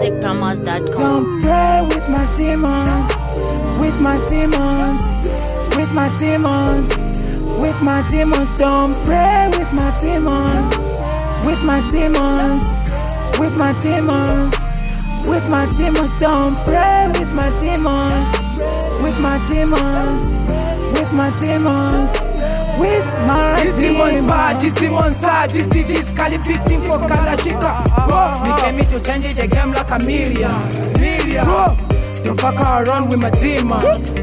CKMusicPromos.com. Don't play with my demons, with my demons, with my demons, with my demons. Don't play with my demons, with my demons, with my demons, with my demons. Don't play with my demons, with my demons, with my demons. With my this demons bad, this demons sad, this disqualificating for Kalashika. Bro, me came to change the game like a million. Bro, don't fuck around with my demons.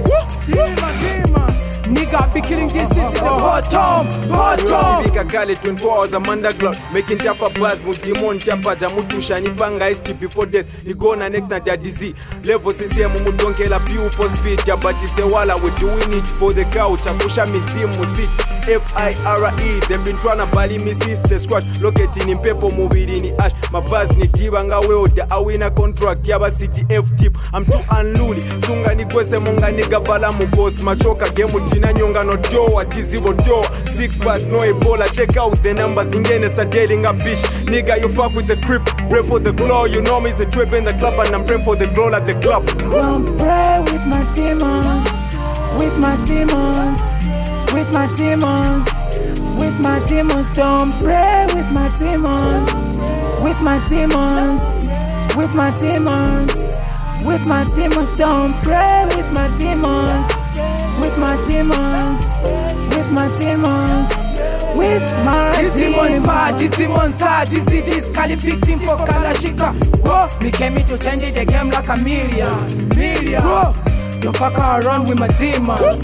Nigga be killing this is the bottom. Vika kale 24 hours a underground, making tougher buzz, mudimon tapa jamutusha ni banga isti before death. Ni gonna next na disease. Level CCM mudonkela piu for speed, jabati se wala we doing it for the couch. Akusha misimu sit FIRE, them been tryna bali misis the squad. Locating in pepo mubiri ni ash. My buzz ni tiba nga weo the awina contract yaba CTF tip. I'm too unruly. Sunga ni kwese monga nigga bala mugos. Machoka game tina nyonga no doa. Tizibo doa. Sick bad no Ebola. Check out the numbers. Ningene sa dealing a bitch. Nigga you fuck with the crip. Pray for the glow. You know me the trip in the club. And I'm praying for the glow at the club. Don't play with my demons, with my demons, with my demons, with my demons. Don't play with my demons, with my demons, with my demons, with my demons. Don't play with my demons, with my demons, with my demons, with my this demons bad, this demons sad, this disqualificating for Kalashika. Bro, me came to change the game like a million. Bro, don't fuck around with my demons.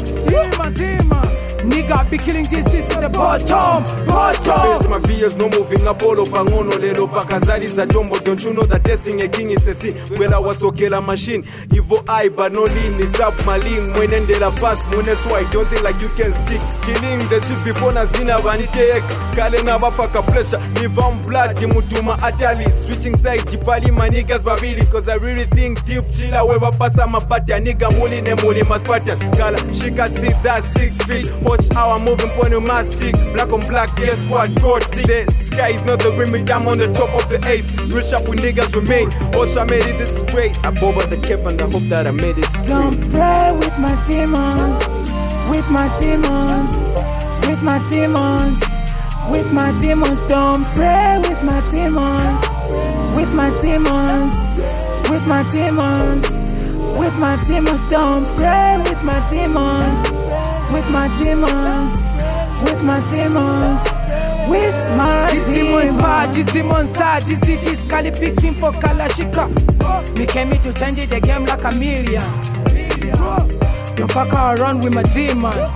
Nigga be killing this is the bottom. Face my fears no moving up all over ngono lelo pakazali za jombo. Don't you know that testing a king is a sin. Well I was okay la machine. Evil eye but no lean is up maling. Mwenende la fast mwene swipe. Don't think like you can stick. Killing the shit before nazina vanite ek. Kale na bapaka pressure. Ni vam blood jimutuma atali. Switching side jipali my niggas babili. Cause I really think deep chila weba pasa mapata. Nigga muli ne muli maspata. Kala shika sit that 6 feet. Watch how I'm moving for my stick. Black on black, guess what? God see the sky is not the limit. I'm on the top of the ace. Rich up with niggas remain. Also I made it, this is great. I bob at the cap and I hope that I made it straight. Don't play with my demons, with my demons, with my demons, with my demons. Don't play with my demons, with my demons, with my demons, with my demons. Don't play with my demons, with my demons, with my demons, with my this demons bad, this demons sad, this disqualificating for Kalashika. Me came to change the game like a million. Don't fuck around with my demons.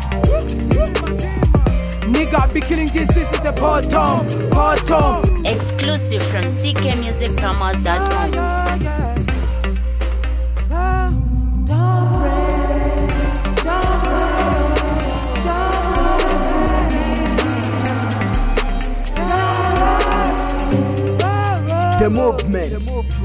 Nigga be killing this is the bottom. Exclusive from CKMusicPromos.com. The movement.